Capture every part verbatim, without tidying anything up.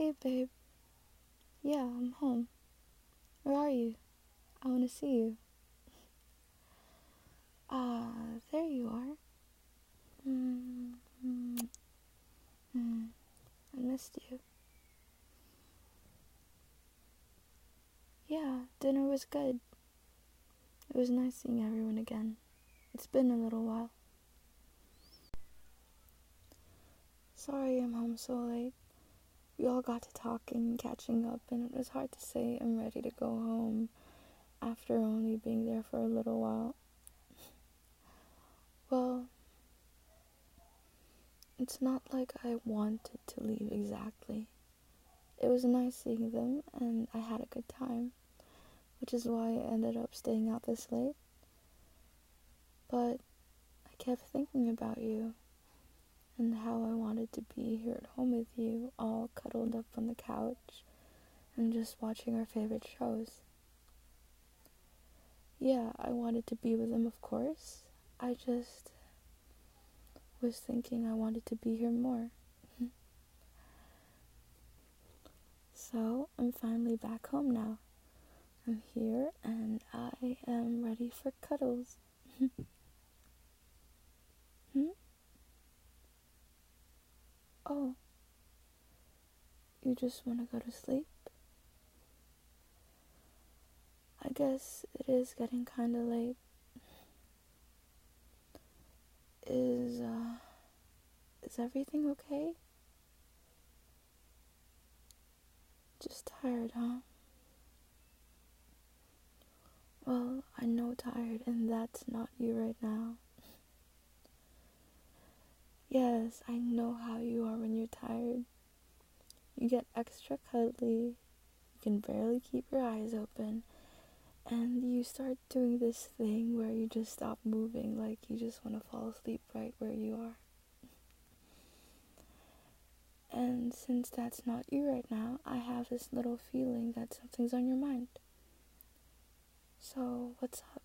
Hey, babe. Yeah, I'm home. Where are you? I want to see you. Ah, there you are. Mm, mm, mm. I missed you. Yeah, dinner was good. It was nice seeing everyone again. It's been a little while. Sorry I'm home so late. We all got to talking and catching up, and it was hard to say I'm ready to go home after only being there for a little while. Well, it's not like I wanted to leave exactly. It was nice seeing them, and I had a good time, which is why I ended up staying out this late. But I kept thinking about you and how I wanted to be here at home with you, all cuddled up on the couch and just watching our favorite shows. Yeah, I wanted to be with them, of course. I just was thinking I wanted to be here more. So I'm finally back home now. I'm here and I am ready for cuddles. Hmm? Oh, you just want to go to sleep? I guess it is getting kinda late. Is, uh, is everything okay? Just tired, huh? Well, I know tired, and that's not you right now. Yes, I know how you are when you're tired. You get extra cuddly, you can barely keep your eyes open, and you start doing this thing where you just stop moving, like you just want to fall asleep right where you are. And since that's not you right now, I have this little feeling that something's on your mind. So, what's up?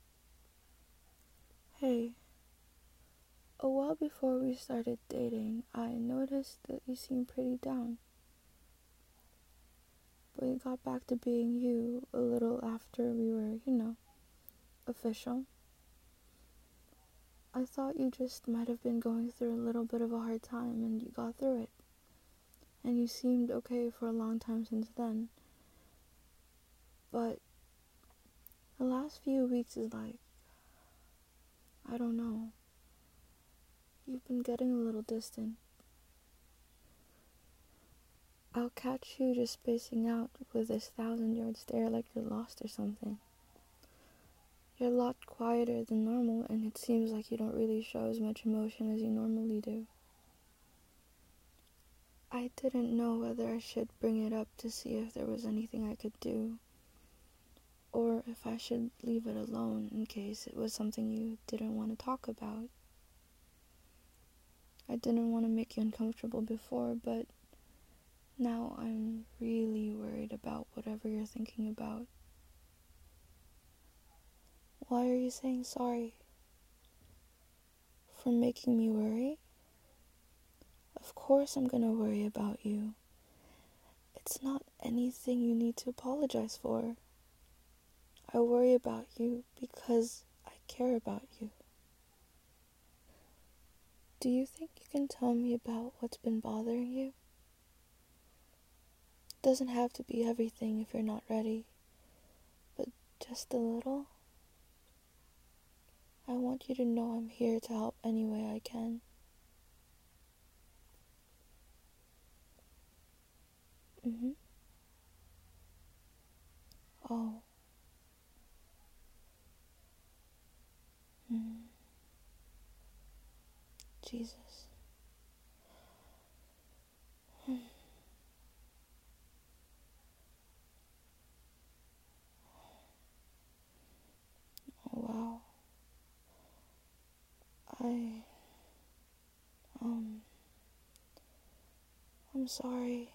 Hey, a while before we started dating, I noticed that you seemed pretty down. But you got back to being you a little after we were, you know, official. I thought you just might have been going through a little bit of a hard time and you got through it. And you seemed okay for a long time since then. But the last few weeks is like, I don't know. You've been getting a little distant. I'll catch you just spacing out with this thousand yard stare like you're lost or something. You're a lot quieter than normal, and it seems like you don't really show as much emotion as you normally do. I didn't know whether I should bring it up to see if there was anything I could do, or if I should leave it alone in case it was something you didn't want to talk about. I didn't want to make you uncomfortable before, but now I'm really worried about whatever you're thinking about. Why are you saying sorry? For making me worry? Of course I'm gonna worry about you. It's not anything you need to apologize for. I worry about you because I care about you. Do you think you can tell me about what's been bothering you? It doesn't have to be everything if you're not ready, but just a little. I want you to know I'm here to help any way I can. Mm-hmm. Oh. Mm. Jesus. Oh, wow. I, um, I'm sorry.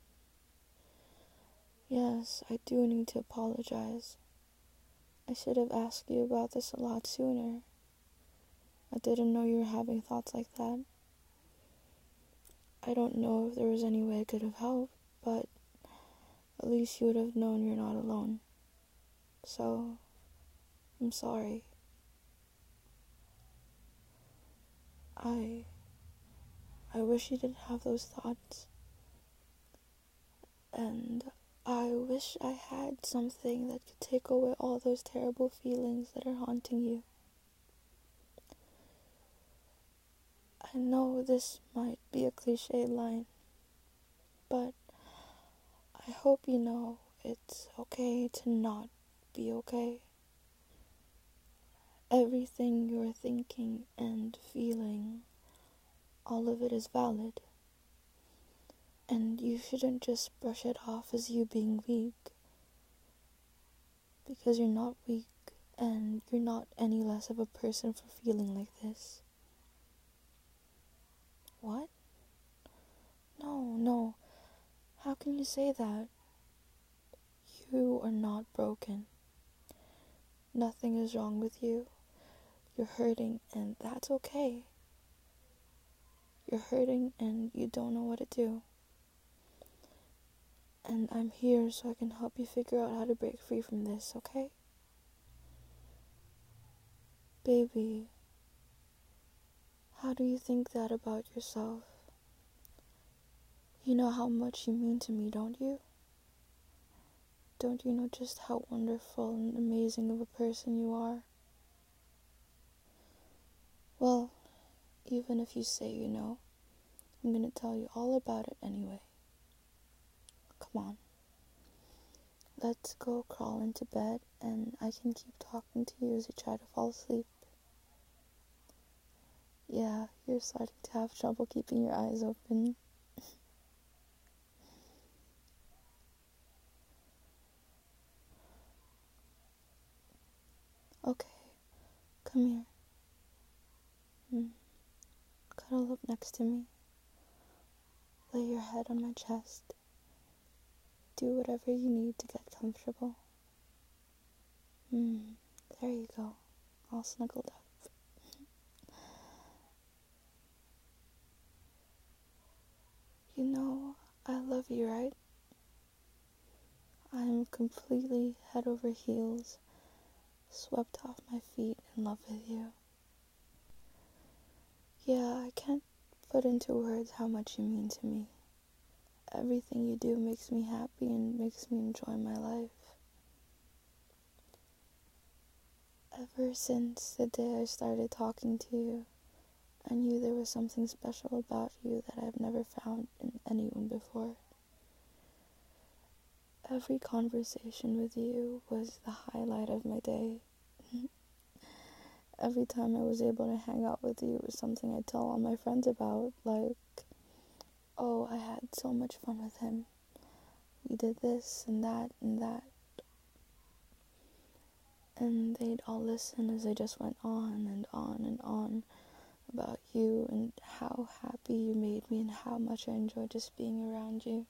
Yes, I do need to apologize. I should have asked you about this a lot sooner. I didn't know you were having thoughts like that. I don't know if there was any way I could have helped. but at least you would have known you're not alone. So, I'm sorry. I I wish you didn't have those thoughts. And I wish I had something that could take away all those terrible feelings that are haunting you. I know this might be a cliche line, but I hope you know it's okay to not be okay. Everything you're thinking and feeling, all of it is valid. And you shouldn't just brush it off as you being weak. Because you're not weak, and you're not any less of a person for feeling like this. What? No, no. How can you say that? You are not broken. Nothing is wrong with you. You're hurting, and that's okay. You're hurting, and you don't know what to do. And I'm here so I can help you figure out how to break free from this, okay? Baby, how do you think that about yourself? You know how much you mean to me, don't you? Don't you know just how wonderful and amazing of a person you are? Well, even if you say you know, I'm gonna tell you all about it anyway. Come on. Let's go crawl into bed, and I can keep talking to you as you try to fall asleep. Yeah, you're starting to have trouble keeping your eyes open. Okay, come here. Mm. Cuddle up next to me. Lay your head on my chest. Do whatever you need to get comfortable. Mm. There you go, all snuggled up. You know, I love you, right? I'm completely head over heels, swept off my feet in love with you. Yeah, I can't put into words how much you mean to me. Everything you do makes me happy and makes me enjoy my life. Ever since the day I started talking to you, I knew there was something special about you that I've never found in anyone before. Every conversation with you was the highlight of my day. Every time I was able to hang out with you, it was something I'd tell all my friends about, like, oh, I had so much fun with him. We did this and that and that. And they'd all listen as I just went on and on and on about you and how happy you made me and how much I enjoyed just being around you.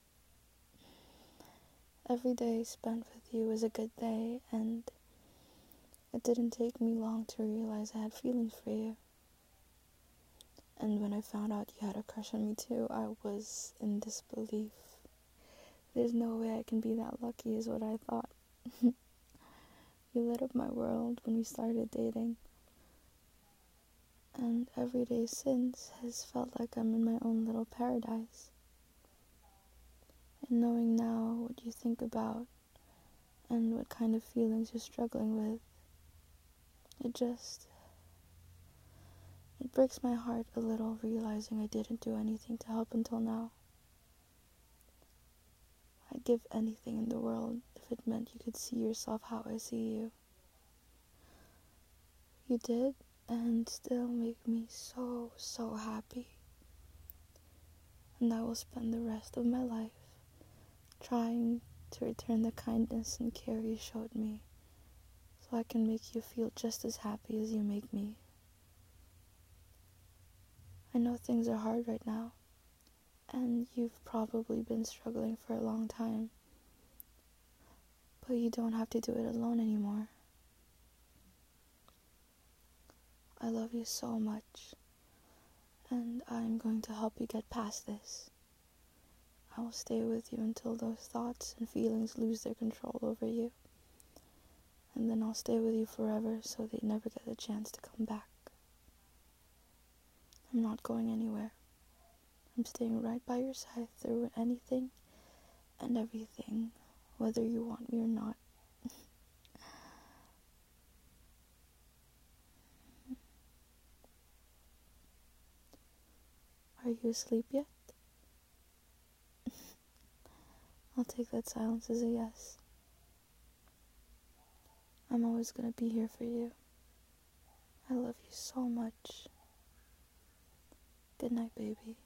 Every day spent with you was a good day, and it didn't take me long to realize I had feelings for you. And when I found out you had a crush on me too, I was in disbelief. There's no way I can be that lucky is what I thought. You lit up my world when we started dating. And every day since has felt like I'm in my own little paradise. And knowing now what you think about and what kind of feelings you're struggling with, it just, it breaks my heart a little realizing I didn't do anything to help until now. I'd give anything in the world if it meant you could see yourself how I see you. You did, and still make me so, so happy. And I will spend the rest of my life trying to return the kindness and care you showed me, so I can make you feel just as happy as you make me. I know things are hard right now, and you've probably been struggling for a long time, but you don't have to do it alone anymore. I love you so much, and I'm going to help you get past this. I will stay with you until those thoughts and feelings lose their control over you. And then I'll stay with you forever so they never get a chance to come back. I'm not going anywhere. I'm staying right by your side through anything and everything, whether you want me or not. Are you asleep yet? I'll take that silence as a yes. I'm always gonna be here for you. I love you so much. Good night, baby.